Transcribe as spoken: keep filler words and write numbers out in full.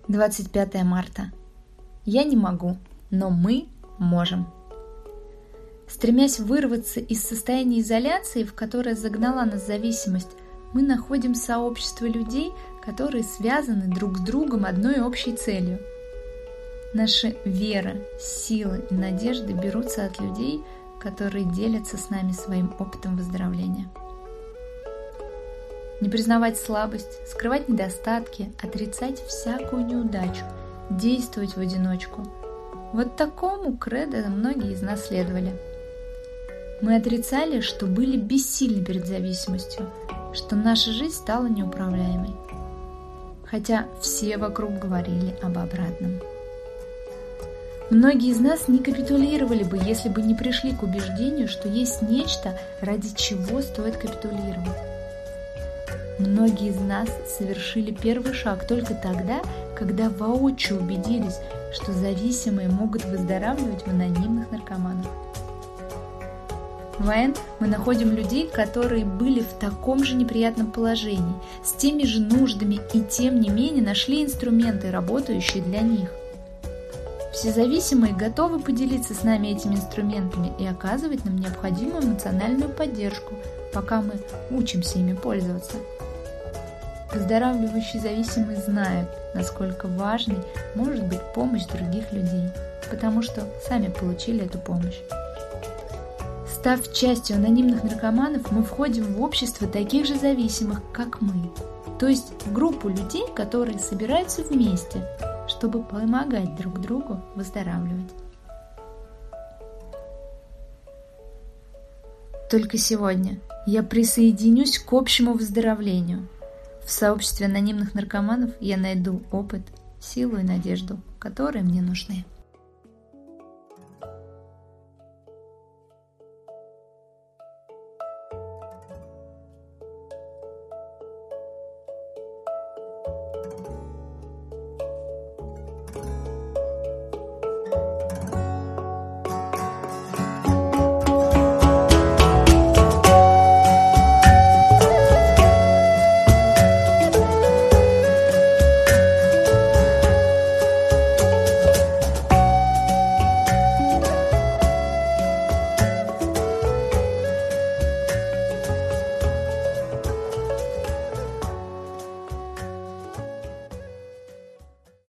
двадцать пятое марта. Я не могу, но мы можем. Стремясь вырваться из состояния изоляции, в которое загнала нас зависимость, мы находим сообщество людей, которые связаны друг с другом одной общей целью. Наша вера, силы и надежды берутся от людей, которые делятся с нами своим опытом выздоровления. Не признавать слабость, скрывать недостатки, отрицать всякую неудачу, действовать в одиночку. Вот такому кредо многие из нас следовали. Мы отрицали, что были бессильны перед зависимостью, что наша жизнь стала неуправляемой. Хотя все вокруг говорили об обратном. Многие из нас не капитулировали бы, если бы не пришли к убеждению, что есть нечто, ради чего стоит капитулировать. Многие из нас совершили первый шаг только тогда, когда воочию убедились, что зависимые могут выздоравливать в анонимных наркоманах. В АН мы находим людей, которые были в таком же неприятном положении, с теми же нуждами и тем не менее нашли инструменты, работающие для них. Все зависимые готовы поделиться с нами этими инструментами и оказывать нам необходимую эмоциональную поддержку, пока мы учимся ими пользоваться. Выздоравливающие зависимые знают, насколько важной может быть помощь других людей, потому что сами получили эту помощь. Став частью анонимных наркоманов, мы входим в общество таких же зависимых, как мы, то есть в группу людей, которые собираются вместе, чтобы помогать друг другу выздоравливать. Только сегодня я присоединюсь к общему выздоровлению. В сообществе анонимных наркоманов я найду опыт, силу и надежду, которые мне нужны.